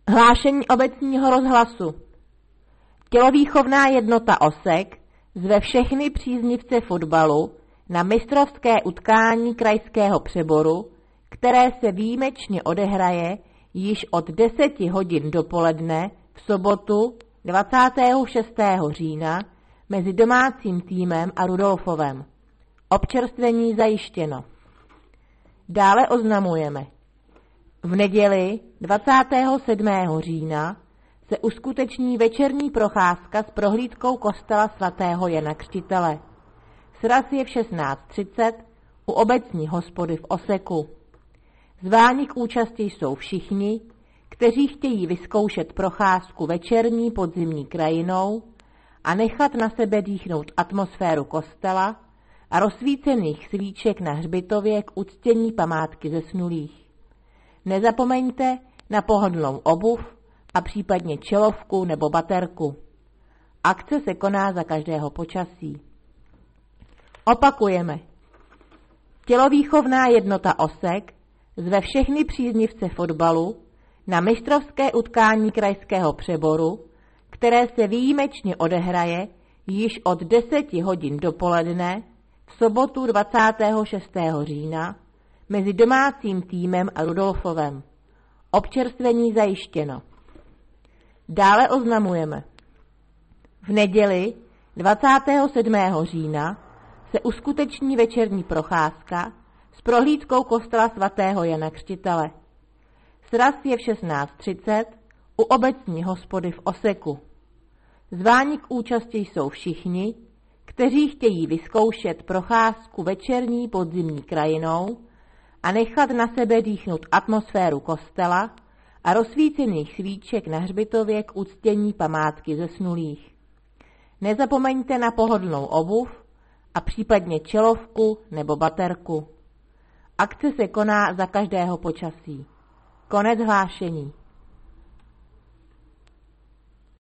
Hlášení obecního rozhlasu. Tělovýchovná jednota Osek zve všechny příznivce fotbalu na mistrovské utkání krajského přeboru, které se výjimečně odehraje již od 10 hodin dopoledne v sobotu 26. října mezi domácím týmem a Rudolfovem. Občerstvení zajištěno. Dále oznamujeme. V neděli 27. října se uskuteční večerní procházka s prohlídkou kostela svatého Jana Křtitele. Sraz je v 16:30 u obecní hospody v Oseku. Zváni k účasti jsou všichni, kteří chtějí vyzkoušet procházku večerní podzimní krajinou a nechat na sebe dýchnout atmosféru kostela a rozsvícených svíček na hřbitově k uctění památky zesnulých. Nezapomeňte na pohodlnou obuv a případně čelovku nebo baterku. Akce se koná za každého počasí. Opakujeme. Tělovýchovná jednota Osek zve všechny příznivce fotbalu na mistrovské utkání krajského přeboru, které se výjimečně odehraje již od 10 hodin dopoledne v sobotu 26. října mezi domácím týmem a Rudolfovem. Občerstvení zajištěno. Dále oznamujeme. V neděli 27. října se uskuteční večerní procházka s prohlídkou kostela svatého Jana Křtitele. Sraz je v 16:30 u obecní hospody v Oseku. Zváni k účasti jsou všichni, kteří chtějí vyzkoušet procházku večerní podzimní krajinou a nechat na sebe dýchnout atmosféru kostela a rozsvícených svíček na hřbitově k uctění památky zesnulých. Nezapomeňte na pohodlnou obuv a případně čelovku nebo baterku. Akce se koná za každého počasí. Konec hlášení.